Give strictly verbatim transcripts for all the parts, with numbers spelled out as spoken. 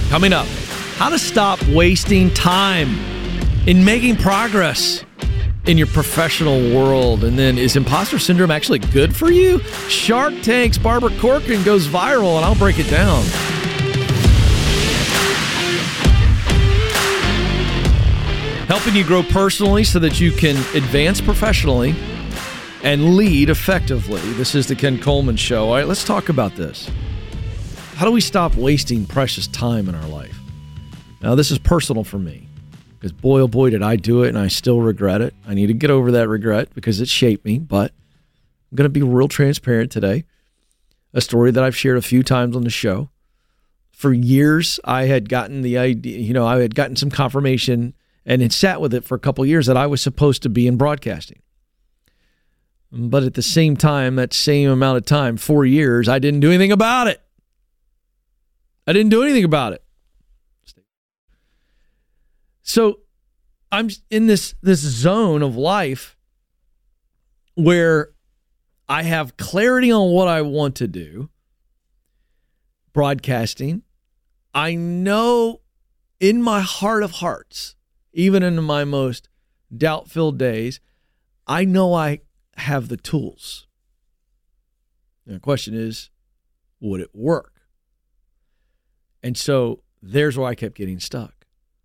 Coming up, how to stop wasting time in making progress in your professional world. And then, is imposter syndrome actually good for you? Shark Tank's Barbara Corcoran goes viral, and I'll break it down. Helping you grow personally so that you can advance professionally and lead effectively. This is the Ken Coleman Show. All right, let's talk about this. How do we stop wasting precious time in our life? Now, this is personal for me because boy, oh boy, did I do it and I still regret it. I need to get over that regret because it shaped me, but I'm going to be real transparent today. A story that I've shared a few times on the show. For years, I had gotten the idea, you know, I had gotten some confirmation and had sat with it for a couple of years that I was supposed to be in broadcasting. But at the same time, that same amount of time, four years, I didn't do anything about it. I didn't do anything about it. So I'm in this, this zone of life where I have clarity on what I want to do, broadcasting. I know in my heart of hearts, even in my most doubt-filled days, I know I have the tools. And the question is, would it work? And so there's where I kept getting stuck.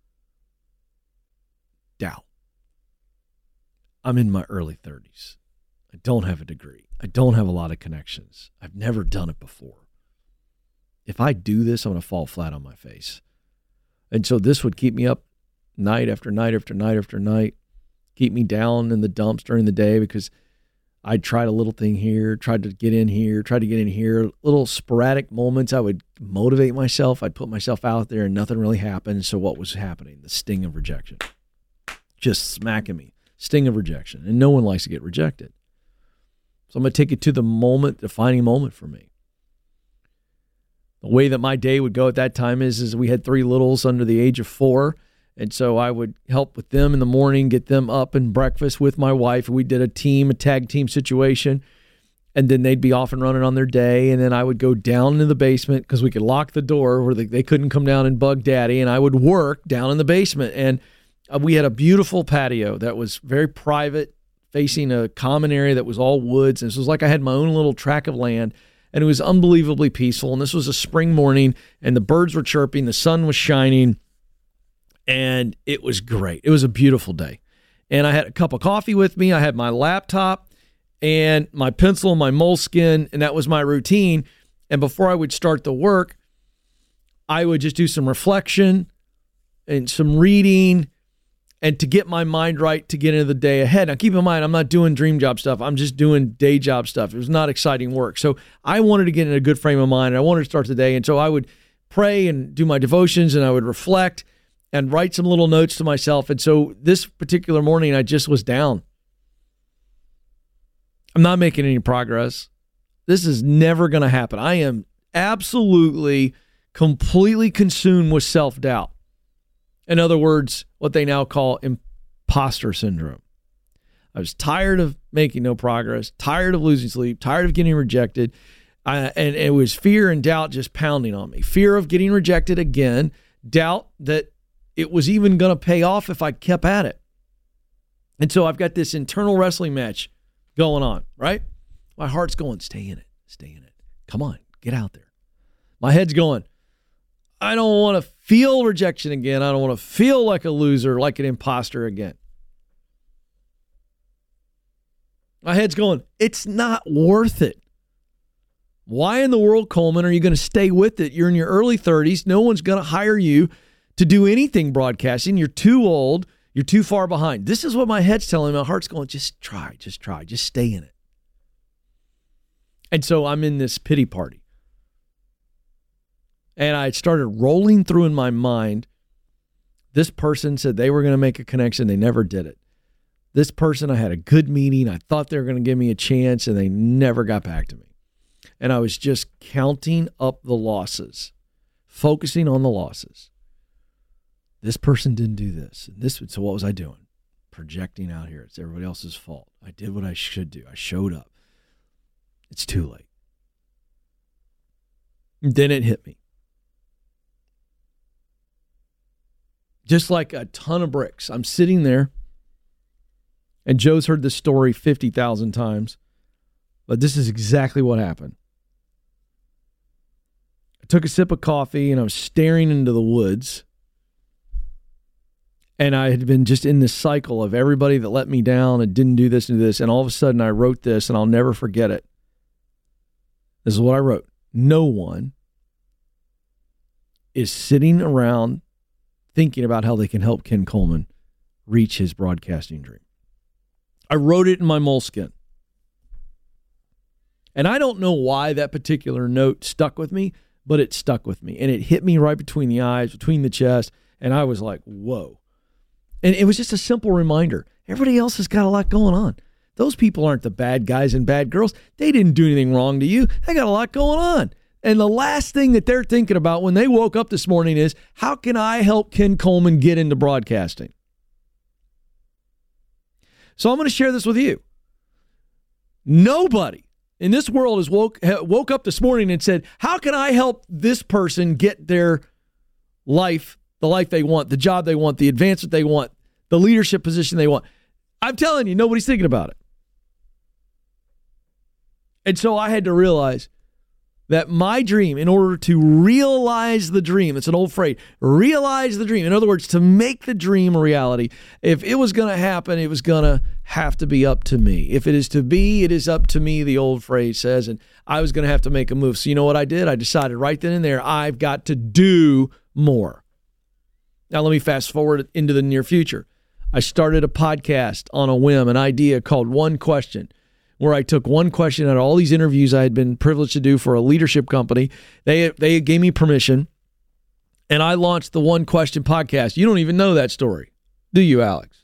Doubt. I'm in my early thirties. I don't have a degree. I don't have a lot of connections. I've never done it before. If I do this, I'm going to fall flat on my face. And so this would keep me up night after night after night after night, keep me down in the dumps during the day because I tried a little thing here, tried to get in here, tried to get in here. Little sporadic moments, I would motivate myself. I'd put myself out there and nothing really happened. So what was happening? The sting of rejection. Just smacking me. Sting of rejection. And no one likes to get rejected. So I'm going to take it to the moment, defining moment for me. The way that my day would go at that time is, is we had three littles under the age of four. And so I would help with them in the morning, get them up and breakfast with my wife. We did a team, a tag team situation. And then they'd be off and running on their day. And then I would go down into the basement because we could lock the door where they, they couldn't come down and bug daddy. And I would work down in the basement. And we had a beautiful patio that was very private, facing a common area that was all woods. And it was like I had my own little tract of land. And it was unbelievably peaceful. And this was a spring morning. And the birds were chirping. The sun was shining. And it was great. It was a beautiful day. And I had a cup of coffee with me. I had my laptop and my pencil and my moleskin, and that was my routine. And before I would start the work, I would just do some reflection and some reading and to get my mind right to get into the day ahead. Now, keep in mind, I'm not doing dream job stuff. I'm just doing day job stuff. It was not exciting work. So I wanted to get in a good frame of mind, and I wanted to start the day. And so I would pray and do my devotions, and I would reflect and write some little notes to myself. And so this particular morning, I just was down. I'm not making any progress. This is never going to happen. I am absolutely, completely consumed with self-doubt. In other words, what they now call imposter syndrome. I was tired of making no progress, tired of losing sleep, tired of getting rejected. I, and it was fear and doubt just pounding on me. Fear of getting rejected again, doubt that it was even going to pay off if I kept at it. And so I've got this internal wrestling match going on, right? My heart's going, stay in it, stay in it. Come on, get out there. My head's going, I don't want to feel rejection again. I don't want to feel like a loser, like an imposter again. My head's going, it's not worth it. Why in the world, Coleman, are you going to stay with it? You're in your early thirties. No one's going to hire you to do anything broadcasting. You're too old. You're too far behind. This is what my head's telling me. My heart's going, just try, just try, just stay in it. And so I'm in this pity party. And I started rolling through in my mind, this person said they were going to make a connection. They never did it. This person, I had a good meeting. I thought they were going to give me a chance, and they never got back to me. And I was just counting up the losses, focusing on the losses. This person didn't do this. And this, so what was I doing? Projecting out here. It's everybody else's fault. I did what I should do. I showed up. It's too late. And then it hit me. just like a ton of bricks. I'm sitting there, and Joe's heard this story fifty thousand times, but this is exactly what happened. I took a sip of coffee, and I was staring into the woods, and I had been just in this cycle of everybody that let me down and didn't do this and this, and all of a sudden I wrote this, and I'll never forget it. This is what I wrote. No one is sitting around thinking about how they can help Ken Coleman reach his broadcasting dream. I wrote it in my moleskin. And I don't know why that particular note stuck with me, but it stuck with me. And it hit me right between the eyes, between the chest, and I was like, whoa. And it was just a simple reminder. Everybody else has got a lot going on. Those people aren't the bad guys and bad girls. They didn't do anything wrong to you. They got a lot going on. And the last thing that they're thinking about when they woke up this morning is, how can I help Ken Coleman get into broadcasting? So I'm going to share this with you. Nobody in this world has woke, woke up this morning and said, how can I help this person get their life, the life they want, the job they want, the advancement they want, the leadership position they want? I'm telling you, nobody's thinking about it. And so I had to realize that my dream, in order to realize the dream, it's an old phrase, realize the dream. In other words, to make the dream a reality, if it was going to happen, it was going to have to be up to me. If it is to be, it is up to me, the old phrase says, and I was going to have to make a move. So you know what I did? I decided right then and there, I've got to do more. Now let me fast forward into the near future. I started a podcast on a whim, an idea called One Question, where I took one question out of all these interviews I had been privileged to do for a leadership company. They they gave me permission, and I launched the One Question podcast. You don't even know that story, do you, Alex?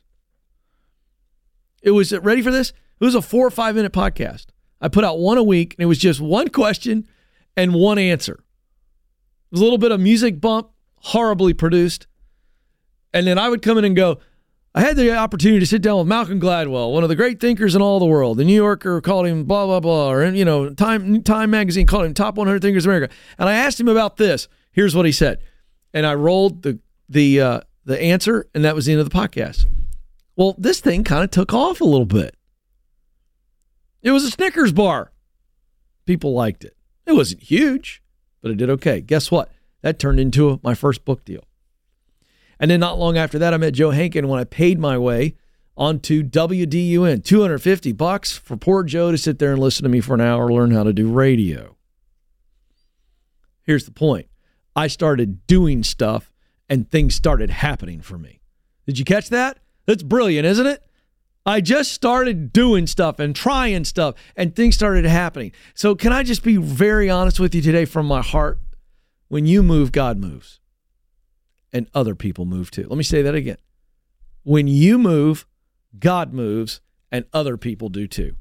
It was, ready for this? It was a four or five minute podcast. I put out one a week, and it was just one question and one answer. It was a little bit of music bump, horribly produced. And then I would come in and go, I had the opportunity to sit down with Malcolm Gladwell, one of the great thinkers in all the world. The New Yorker called him blah, blah, blah. Or, you know, Time Time magazine called him top one hundred thinkers in America. And I asked him about this. Here's what he said. And I rolled the the uh, the answer, and that was the end of the podcast. Well, this thing kind of took off a little bit. It was a Snickers bar. People liked it. It wasn't huge, but it did okay. Guess what? That turned into a, my first book deal. And then not long after that, I met Joe Hankin when I paid my way onto W D U N. two hundred fifty bucks for poor Joe to sit there and listen to me for an hour, learn how to do radio. Here's the point. I started doing stuff, and things started happening for me. Did you catch that? That's brilliant, isn't it? I just started doing stuff and trying stuff, and things started happening. So can I just be very honest with you today from my heart? When you move, God moves. And other people move too. Let me say that again. When you move, God moves, and other people do too.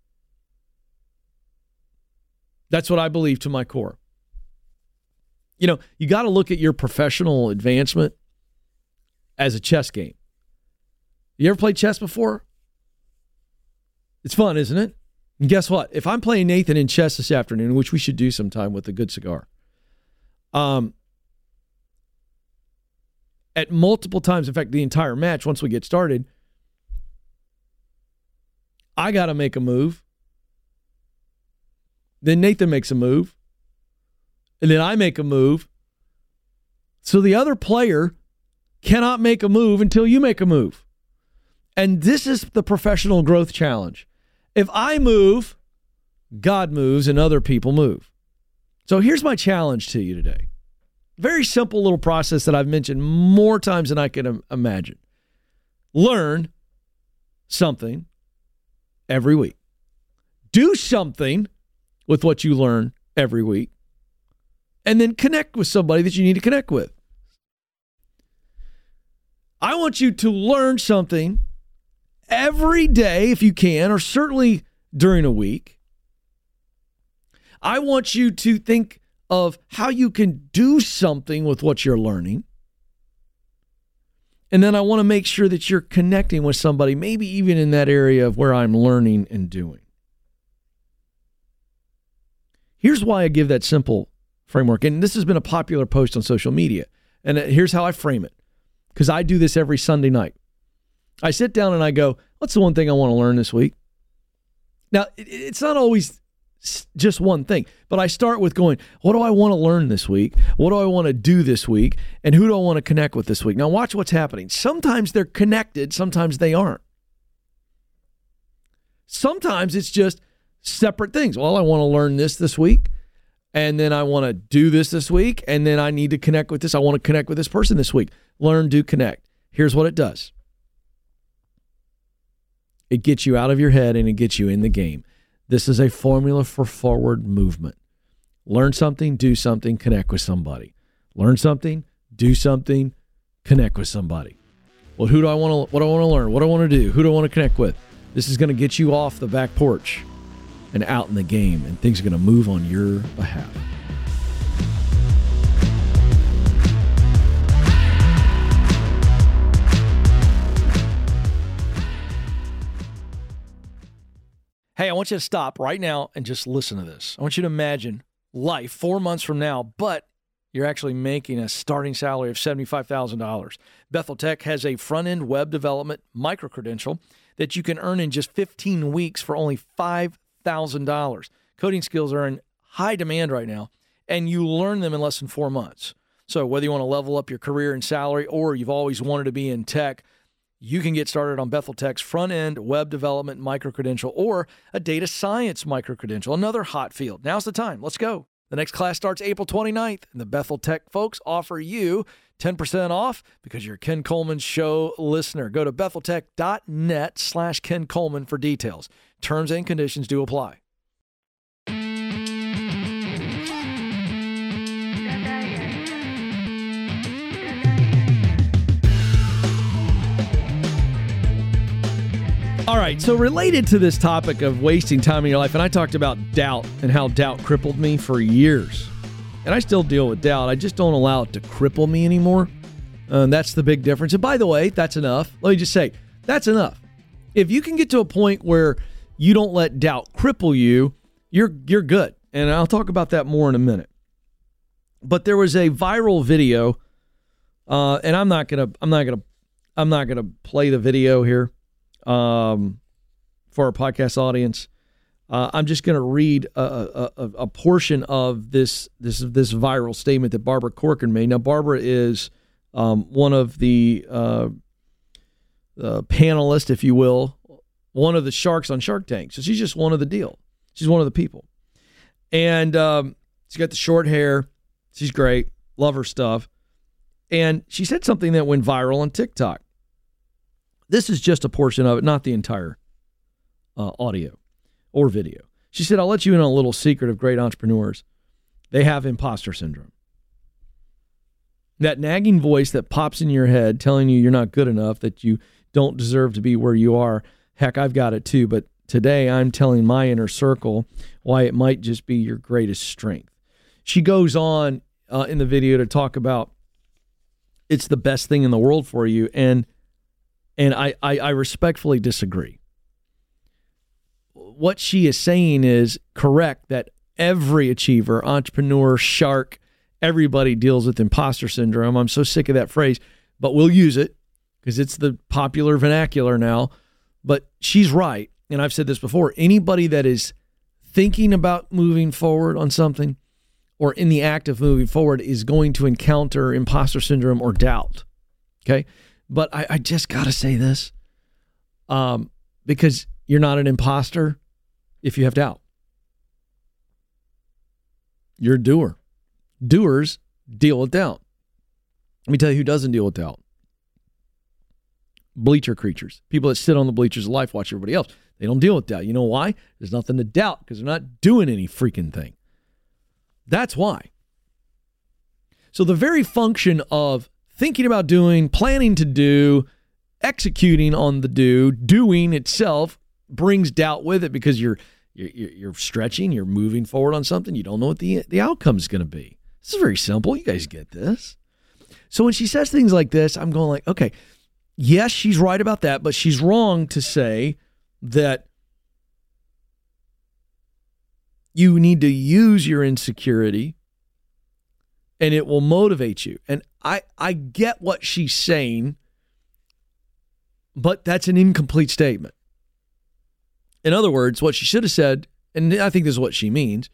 That's what I believe to my core. You know, you got to look at your professional advancement as a chess game. You ever played chess before? It's fun, isn't it? And guess what? If I'm playing Nathan in chess this afternoon, which we should do sometime with a good cigar, um, at multiple times, in fact, the entire match, once we get started, I got to make a move. Then Nathan makes a move. And then I make a move. So the other player cannot make a move until you make a move. And this is the professional growth challenge. If I move, God moves and other people move. So here's my challenge to you today. Very simple little process that I've mentioned more times than I can imagine. Learn something every week. Do something with what you learn every week. And then connect with somebody that you need to connect with. I want you to learn something every day if you can, or certainly during a week. I want you to think of how you can do something with what you're learning. And then I want to make sure that you're connecting with somebody, maybe even in that area of where I'm learning and doing. Here's why I give that simple framework. And this has been a popular post on social media. And here's how I frame it. because I do this every Sunday night. I sit down and I go, what's the one thing I want to learn this week? Now, it's not always just one thing, but I start with going, what do I want to learn this week? What do I want to do this week? And who do I want to connect with this week? Now, watch what's happening. Sometimes they're connected. Sometimes they aren't. Sometimes it's just separate things. Well, I want to learn this this week, and then I want to do this this week, and then I need to connect with this. I want to connect with this person this week. Learn, do, connect. Here's what it does. It gets you out of your head, and it gets you in the game. This is a formula for forward movement. Learn something, do something, connect with somebody. Learn something, do something, connect with somebody. Well, who do I want to, what do I want to learn? What do I want to do? Who do I want to connect with? This is going to get you off the back porch and out in the game, and things are going to move on your behalf. Hey, I want you to stop right now and just listen to this. I want you to imagine life four months from now, but you're actually making a starting salary of seventy-five thousand dollars. Bethel Tech has a front-end web development micro-credential that you can earn in just fifteen weeks for only five thousand dollars. Coding skills are in high demand right now, and you learn them in less than four months. So whether you want to level up your career and salary or you've always wanted to be in tech, you can get started on Bethel Tech's front-end web development micro-credential or a data science micro-credential, another hot field. Now's the time. Let's go. The next class starts April twenty-ninth, and the Bethel Tech folks offer you ten percent off because you're a Ken Coleman Show listener. Go to betheltech.net slash Ken Coleman for details. Terms and conditions do apply. All right, so related to this topic of wasting time in your life, and I talked about doubt and how doubt crippled me for years. And I still deal with doubt. I just don't allow it to cripple me anymore. And that's the big difference. And by the way, that's enough. Let me just say, that's enough. If you can get to a point where you don't let doubt cripple you, you're you're good. And I'll talk about that more in a minute. But there was a viral video, uh, and I'm not gonna I'm not gonna I'm not gonna play the video here. Um, for our podcast audience, uh, I'm just going to read a, a, a portion of this this this viral statement that Barbara Corcoran made. Now, Barbara is um, one of the uh, uh, panelists, if you will, one of the sharks on Shark Tank. So she's just one of the deal. She's one of the people, and um, she's got the short hair. She's great. Love her stuff. And she said something that went viral on TikTok. This is just a portion of it, not the entire uh, audio or video. She said, I'll let you in on a little secret of great entrepreneurs. They have imposter syndrome. That nagging voice that pops in your head telling you you're not good enough, that you don't deserve to be where you are. Heck, I've got it too. But today I'm telling my inner circle why it might just be your greatest strength. She goes on uh, in the video to talk about it's the best thing in the world for you. And And I, I, I respectfully disagree. What she is saying is correct, that every achiever, entrepreneur, shark, everybody deals with imposter syndrome. I'm so sick of that phrase, but we'll use it because it's the popular vernacular now. But she's right, and I've said this before. Anybody that is thinking about moving forward on something or in the act of moving forward is going to encounter imposter syndrome or doubt, okay? But I, I just got to say this, um, because you're not an imposter if you have doubt. You're a doer. Doers deal with doubt. Let me tell you who doesn't deal with doubt. Bleacher creatures. People that sit on the bleachers of life, watch everybody else. They don't deal with doubt. You know why? There's nothing to doubt because they're not doing any freaking thing. That's why. So the very function of thinking about doing, planning to do, executing on the do, doing itself brings doubt with it because you're you're, you're stretching, you're moving forward on something. You don't know what the, the outcome is going to be. This is very simple. You guys get this. So when she says things like this, I'm going like, okay, yes, she's right about that, but she's wrong to say that you need to use your insecurity and it will motivate you. And I, I get what she's saying, but that's an incomplete statement. In other words, what she should have said, and I think this is what she means,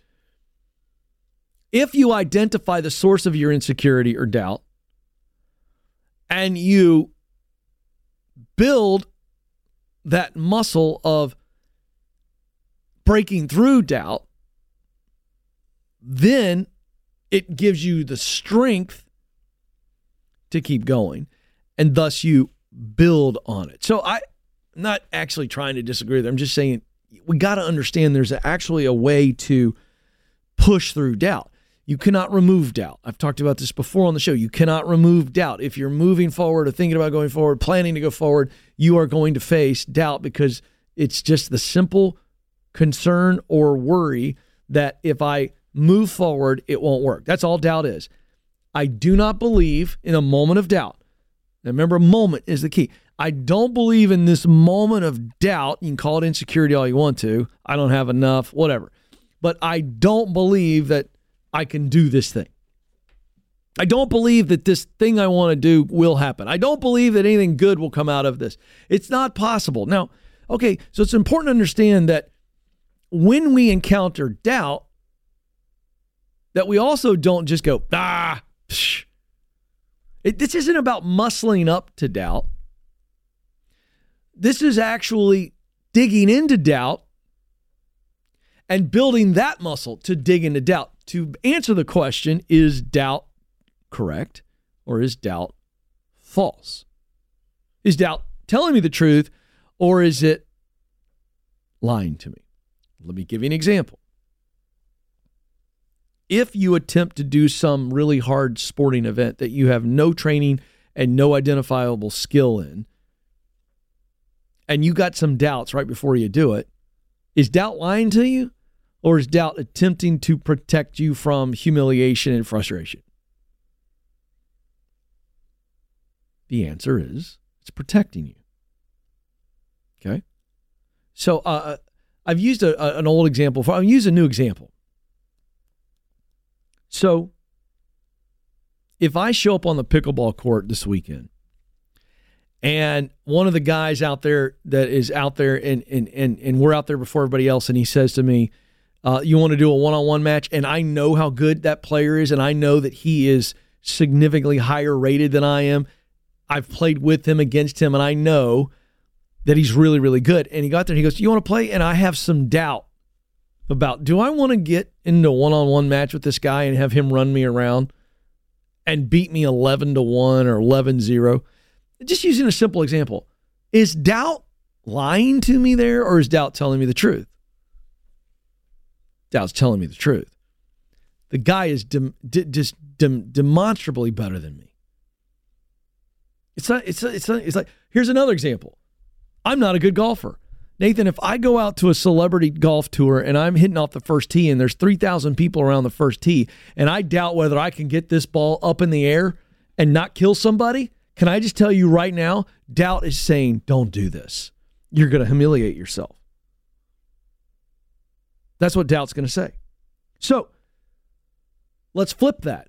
if you identify the source of your insecurity or doubt and you build that muscle of breaking through doubt, then it gives you the strength to keep going, and thus you build on it. So I'm not actually trying to disagree with her. I'm just saying we got to understand there's actually a way to push through doubt. You cannot remove doubt. I've talked about this before on the show. You cannot remove doubt. If you're moving forward or thinking about going forward, planning to go forward, you are going to face doubt because it's just the simple concern or worry that if I move forward, it won't work. That's all doubt is. I do not believe in a moment of doubt. Now remember, a moment is the key. I don't believe in this moment of doubt. You can call it insecurity all you want to. I don't have enough, whatever. But I don't believe that I can do this thing. I don't believe that this thing I want to do will happen. I don't believe that anything good will come out of this. It's not possible. Now, okay, so it's important to understand that when we encounter doubt, that we also don't just go, ah, psh. It, this isn't about muscling up to doubt. This is actually digging into doubt and building that muscle to dig into doubt. To answer the question, is doubt correct or is doubt false? Is doubt telling me the truth or is it lying to me? Let me give you an example. If you attempt to do some really hard sporting event that you have no training and no identifiable skill in, and you got some doubts right before you do it, is doubt lying to you? Or is doubt attempting to protect you from humiliation and frustration? The answer is it's protecting you. Okay? So uh, I've used a, a, an old example. For, I'll use a new example. So if I show up on the pickleball court this weekend and one of the guys out there that is out there and, and, and, and we're out there before everybody else and he says to me, Uh, you want to do a one-on-one match, and I know how good that player is, and I know that he is significantly higher rated than I am. I've played with him, against him, and I know that he's really, really good. And he got there, and he goes, you want to play? And I have some doubt about, do I want to get into a one-on-one match with this guy and have him run me around and beat me eleven to one or eleven zero? Just using a simple example. Is doubt lying to me there, or is doubt telling me the truth? Doubt's telling me the truth. The guy is dem, de, just dem, demonstrably better than me. It's not, it's it's not, it's like, here's another example. I'm not a good golfer. Nathan, if I go out to a celebrity golf tour and I'm hitting off the first tee and there's three thousand people around the first tee and I doubt whether I can get this ball up in the air and not kill somebody, can I just tell you right now, doubt is saying, don't do this. You're going to humiliate yourself. That's what doubt's going to say. So let's flip that.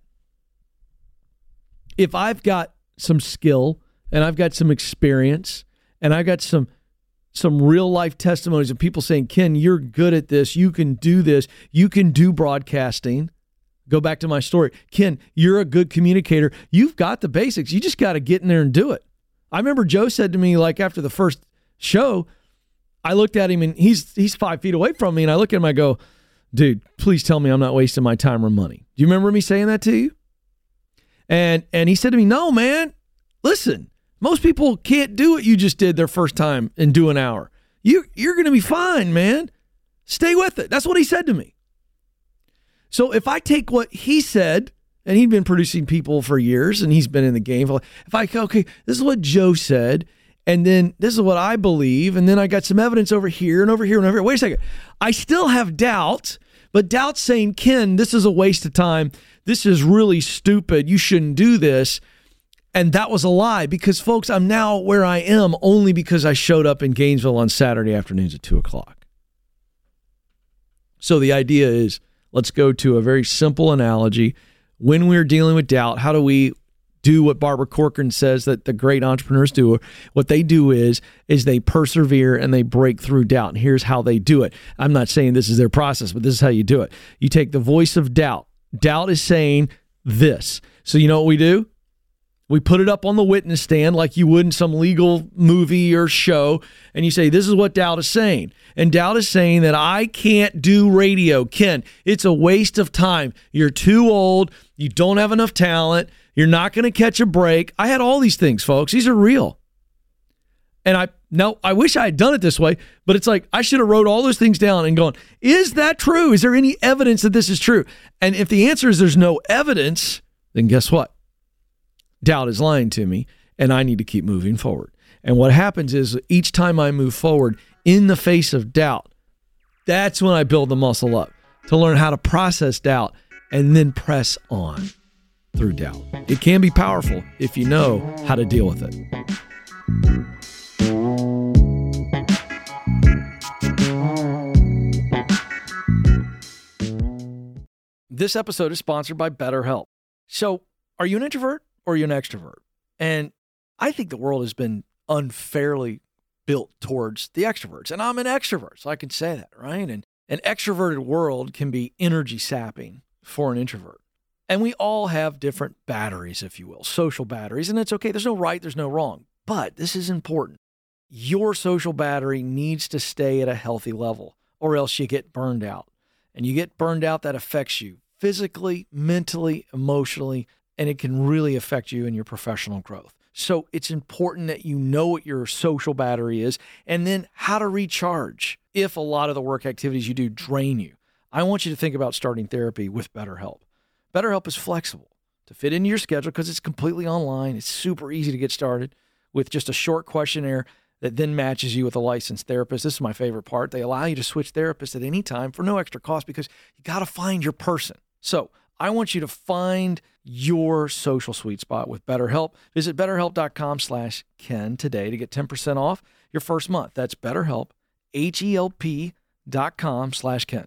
If I've got some skill and I've got some experience and I've got some some real life testimonies of people saying, Ken, you're good at this. You can do this. You can do broadcasting. Go back to my story. Ken, you're a good communicator. You've got the basics. You just got to get in there and do it. I remember Joe said to me, like after the first show, I looked at him and he's he's five feet away from me and I look at him, I go, dude, please tell me I'm not wasting my time or money. Do you remember me saying that to you? And and he said to me, no, man, listen, most people can't do what you just did their first time and do an hour. You, you're going to be fine, man. Stay with it. That's what he said to me. So if I take what he said, and he'd been producing people for years and he's been in the game. If I, okay, this is what Joe said, and then this is what I believe, and then I got some evidence over here and over here and over here. Wait a second. I still have doubt, but doubt's saying, Ken, this is a waste of time. This is really stupid. You shouldn't do this. And that was a lie because, folks, I'm now where I am only because I showed up in Gainesville on Saturday afternoons at two o'clock. So the idea is, let's go to a very simple analogy. When we're dealing with doubt, how do we do what Barbara Corcoran says that the great entrepreneurs do. What they do is, is they persevere and they break through doubt. And here's how they do it. I'm not saying this is their process, but this is how you do it. You take the voice of doubt. Doubt is saying this. So you know what we do? We put it up on the witness stand like you would in some legal movie or show, and you say, this is what doubt is saying. And doubt is saying that I can't do radio. Ken, it's a waste of time. You're too old. You don't have enough talent. You're not going to catch a break. I had all these things, folks. These are real. And I now I wish I had done it this way, but it's like I should have wrote all those things down and gone, is that true? Is there any evidence that this is true? And if the answer is there's no evidence, then guess what? Doubt is lying to me, and I need to keep moving forward. And what happens is each time I move forward in the face of doubt, that's when I build the muscle up to learn how to process doubt and then press on through doubt. It can be powerful if you know how to deal with it. This episode is sponsored by BetterHelp. So, are you an introvert or are you an extrovert? And I think the world has been unfairly built towards the extroverts. And I'm an extrovert, so I can say that, right? And an extroverted world can be energy sapping for an introvert. And we all have different batteries, if you will, social batteries. And it's okay. There's no right, there's no wrong. But this is important. Your social battery needs to stay at a healthy level, or else you get burned out. And you get burned out, that affects you physically, mentally, emotionally, and it can really affect you in your professional growth. So it's important that you know what your social battery is and then how to recharge if a lot of the work activities you do drain you. I want you to think about starting therapy with BetterHelp. BetterHelp is flexible to fit into your schedule because it's completely online. It's super easy to get started with just a short questionnaire that then matches you with a licensed therapist. This is my favorite part. They allow you to switch therapists at any time for no extra cost because you got to find your person. So I want you to find your social sweet spot with BetterHelp. Visit betterhelp.com slash Ken today to get ten percent off your first month. That's BetterHelp, H-E-L-P dot com slash Ken.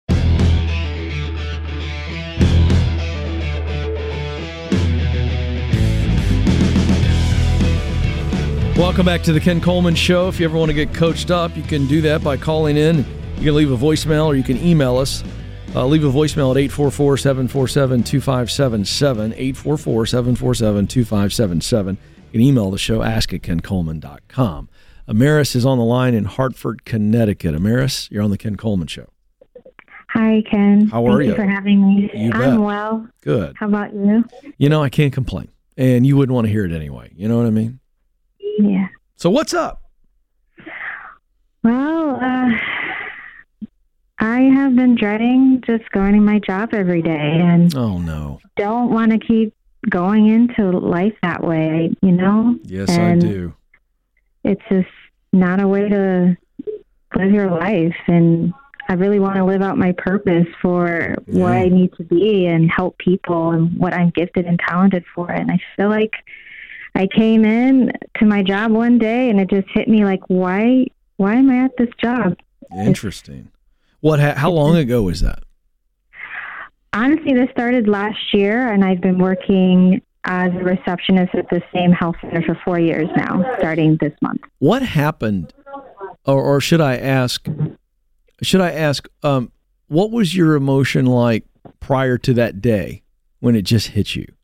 Welcome back to the Ken Coleman Show. If you ever want to get coached up, you can do that by calling in. You can leave a voicemail or you can email us. Uh, leave a voicemail at eight four four, seven four seven, two five seven seven, eight four four, seven four seven, two five seven seven. You can email the show, ask at ken coleman dot com. Amaris is on the line in Hartford, Connecticut. Amaris, you're on the Ken Coleman Show. Hi, Ken. How are Thank you? you for having me. You bet. I'm well. Good. How about you? You know, I can't complain. And you wouldn't want to hear it anyway. You know what I mean? Yeah. So what's up? Well, uh, I have been dreading just going to my job every day and Oh, no. don't want to keep going into life that way, you know? Yes, and I do. It's just not a way to live your life. And I really want to live out my purpose for Yeah. what I need to be and help people and what I'm gifted and talented for. And I feel like I came in to my job one day and it just hit me like, why, why am I at this job? Interesting. What? Ha- how long ago was that? Honestly, this started last year, and I've been working as a receptionist at the same health center for four years now, starting this month. What happened, or, or should I ask? Should I ask? Um, what was your emotion like prior to that day when it just hit you?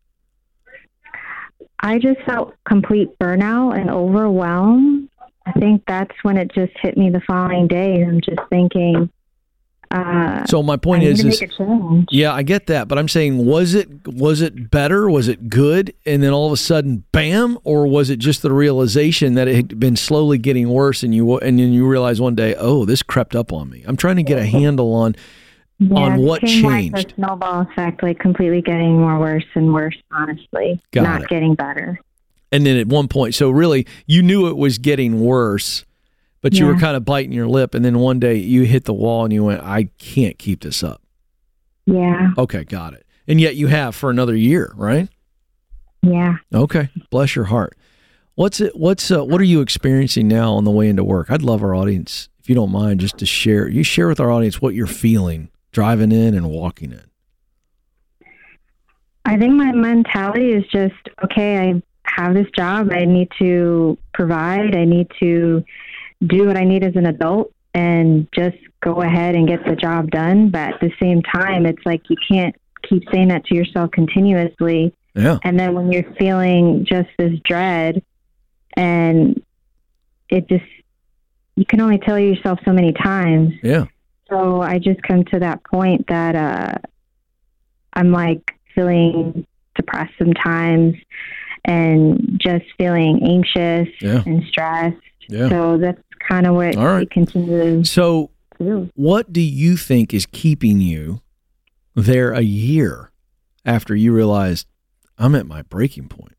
I just felt complete burnout and overwhelmed. I think that's when it just hit me the following day. I'm just thinking. Uh, So my point I need is, to is make a change. yeah, I get that, but I'm saying, was it was it better? Was it good? And then all of a sudden, bam, or was it just the realization that it had been slowly getting worse, and you and then you realize one day, oh, this crept up on me. I'm trying to get a handle on Yeah, on it what became changed. like a snowball effect, like completely getting more worse and worse. Honestly, Got not it. getting better. And then at one point, so really, you knew it was getting worse, but you Yeah. were kind of biting your lip, and then one day you hit the wall and you went, I can't keep this up. Yeah, Okay, got it. And yet you have for another year, right? yeah. Okay, bless your heart. What's it? What's uh, what are you experiencing now on the way into work? I'd love our audience, if you don't mind, just to share. You share with our audience what you're feeling driving in and walking in. I think my mentality is just, okay, I have this job. I need to provide. I need to do what I need as an adult and just go ahead and get the job done. But at the same time, it's like you can't keep saying that to yourself continuously. Yeah. And then when you're feeling just this dread, and it just, you can only tell yourself so many times. Yeah. So I just come to that point that uh, I'm like feeling depressed sometimes and just feeling anxious yeah. and stressed. Yeah. So that's kind of what All right. we continue so to do. What do you think is keeping you there a year after you realized I'm at my breaking point?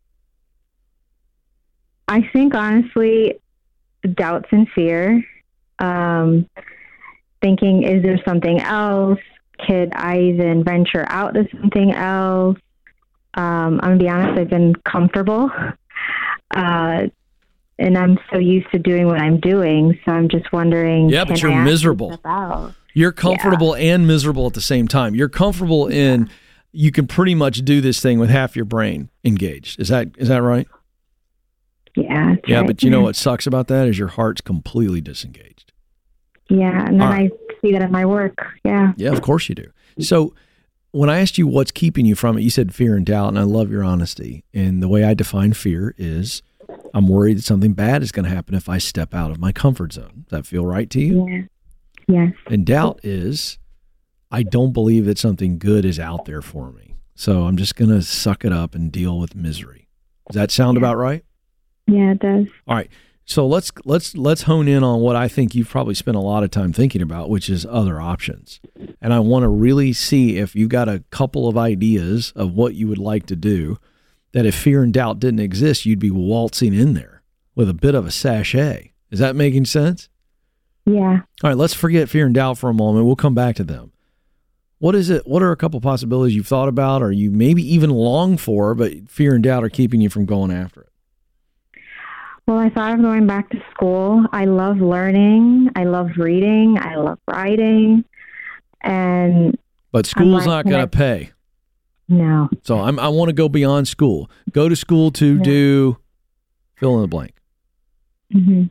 I think honestly, doubts and fear. Um, thinking, is there something else? Could I even venture out to something else? Um, I'm going to be honest, I've been comfortable. Uh, and I'm so used to doing what I'm doing. So I'm just wondering. Yeah, but can you're I miserable. step out? You're comfortable yeah. and miserable at the same time. You're comfortable in, you can pretty much do this thing with half your brain engaged. Is that is that right? Yeah. Yeah, right. but you know what sucks about that is your heart's completely disengaged. Yeah, and then right. I see that in my work. Yeah. Yeah, of course you do. So when I asked you what's keeping you from it, you said fear and doubt, and I love your honesty. And the way I define fear is I'm worried that something bad is going to happen if I step out of my comfort zone. Does that feel right to you? Yeah. Yes. And doubt is I don't believe that something good is out there for me. So I'm just going to suck it up and deal with misery. Does that sound yeah. about right? Yeah, it does. All right. So let's let's let's hone in on what I think you've probably spent a lot of time thinking about, which is other options. And I want to really see if you've got a couple of ideas of what you would like to do that if fear and doubt didn't exist, you'd be waltzing in there with a bit of a sachet. Is that making sense? Yeah. All right, let's forget fear and doubt for a moment. We'll come back to them. What is it? What are a couple possibilities you've thought about or you maybe even long for, but fear and doubt are keeping you from going after it? Well, I thought of going back to school. I love learning. I love reading. I love writing. And but school's like, not going to pay. No. So I'm, I want to go beyond school. Go to school to no. do fill in the blank. Mm-hmm.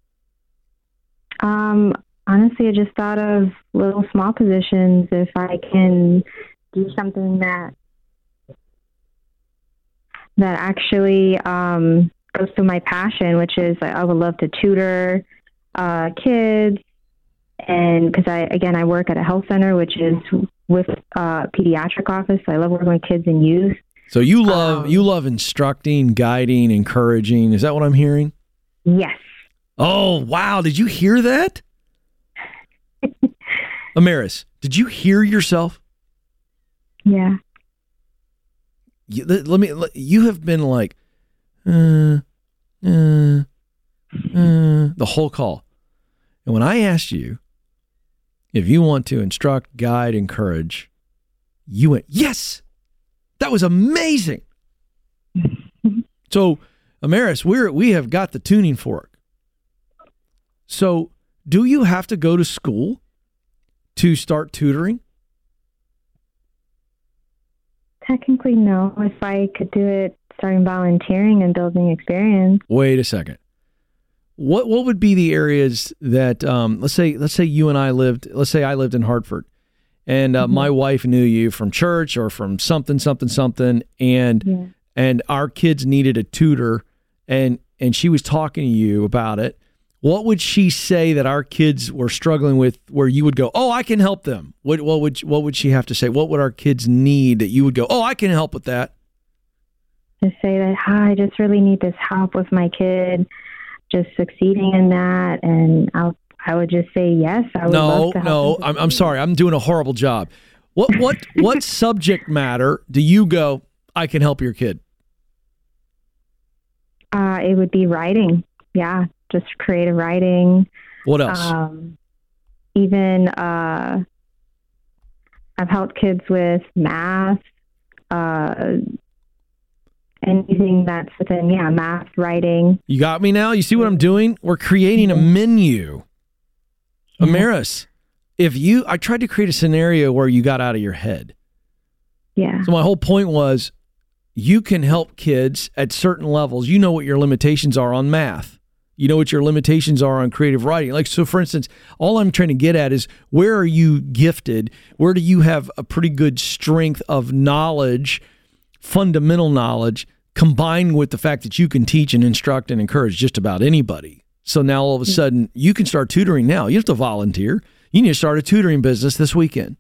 Um, honestly, I just thought of little small positions. If I can do something that that actually um, goes to my passion, which is I would love to tutor uh, kids. And because I, again, I work at a health center, which is with uh, pediatric office. So I love working with kids and youth. So you love um, you love instructing, guiding, encouraging. Is that what I'm hearing? Yes. Oh, wow. Did you hear that? Amaris, did you hear yourself? Yeah. You, let, let me. Let, you have been like, uh, uh, uh, the whole call. And when I asked you if you want to instruct, guide, encourage, you went, yes, that was amazing. So, Amaris, we're, we have got the tuning fork. So, do you have to go to school to start tutoring? Technically, no. If I could do it starting volunteering and building experience. Wait a second. What what would be the areas that um, let's say let's say you and I lived let's say I lived in Hartford, and uh, mm-hmm. my wife knew you from church or from something something something, and yeah. and our kids needed a tutor, and and she was talking to you about it. What would she say that our kids were struggling with, where you would go, oh, I can help them? What what would what would she have to say? What would our kids need that you would go, oh, I can help with that? To say that, hi, I just really need this help with my kid just succeeding in that, and I'll, I would just say yes. I would no, love to help no, I'm, I'm sorry. I'm doing a horrible job. What what what subject matter do you go, I can help your kid? Uh, it would be writing. Yeah, just creative writing. What else? Um, even uh, I've helped kids with math. Uh, Anything that's within, yeah, math, writing. You got me now? You see what I'm doing? We're creating a menu. Yeah. Amaris, if you, I tried to create a scenario where you got out of your head. Yeah. So my whole point was, you can help kids at certain levels. You know what your limitations are on math. You know what your limitations are on creative writing. Like, so for instance, all I'm trying to get at is, where are you gifted? Where do you have a pretty good strength of knowledge, fundamental knowledge, combined with the fact that you can teach and instruct and encourage just about anybody. So now all of a sudden you can start tutoring now. You have to volunteer. You need to start a tutoring business this weekend.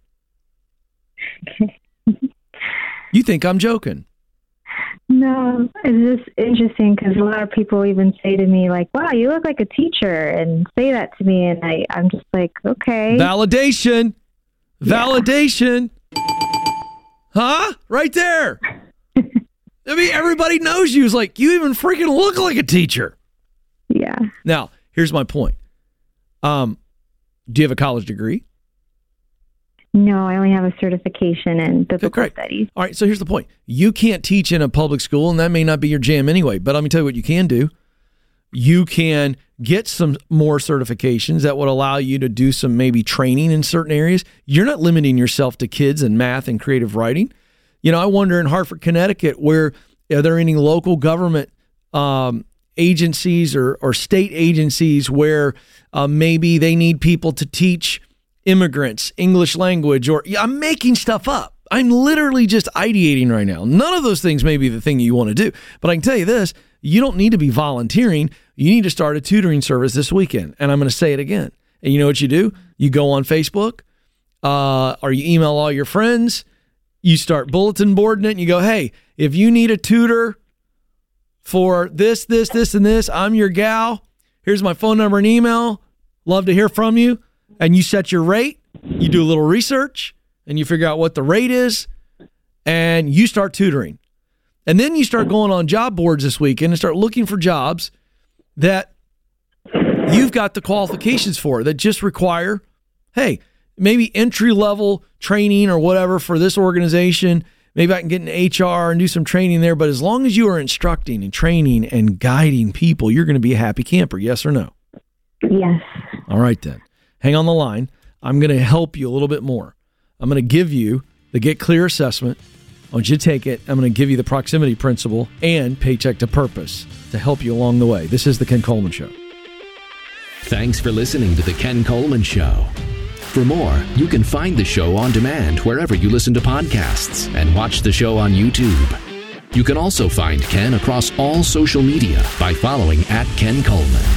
You think I'm joking? No, it's just interesting because a lot of people even say to me like, wow, you look like a teacher, and say that to me. And I, I'm just like, okay. Validation. Validation. Yeah. Huh? Right there. I mean, everybody knows you. It's like, you even freaking look like a teacher. Yeah. Now, here's my point. Um, do you have a college degree? No, I only have a certification in biblical okay, studies. All right, so here's the point. You can't teach in a public school, and that may not be your jam anyway, but let me tell you what you can do. You can get some more certifications that would allow you to do some maybe training in certain areas. You're not limiting yourself to kids and math and creative writing. You know, I wonder in Hartford, Connecticut, where are there any local government um, agencies or, or state agencies where uh, maybe they need people to teach immigrants English language, or yeah, I'm making stuff up. I'm literally just ideating right now. None of those things may be the thing you want to do, but I can tell you this, you don't need to be volunteering. You need to start a tutoring service this weekend. And I'm going to say it again. And you know what you do? You go on Facebook uh, or you email all your friends. You start bulletin boarding it and you go, hey, if you need a tutor for this, this, this, and this, I'm your gal. Here's my phone number and email. Love to hear from you. And you set your rate. You do a little research and you figure out what the rate is and you start tutoring. And then you start going on job boards this weekend and start looking for jobs that you've got the qualifications for, that just require, hey, maybe entry-level training or whatever for this organization. Maybe I can get in H R and do some training there. But as long as you are instructing and training and guiding people, you're going to be a happy camper. Yes or no? Yes. All right, then. Hang on the line. I'm going to help you a little bit more. I'm going to give you the Get Clear assessment. I want you to take it. I'm going to give you the proximity principle and Paycheck to Purpose to help you along the way. This is The Ken Coleman Show. Thanks for listening to The Ken Coleman Show. For more, you can find the show on demand wherever you listen to podcasts and watch the show on YouTube. You can also find Ken across all social media by following at Ken Coleman.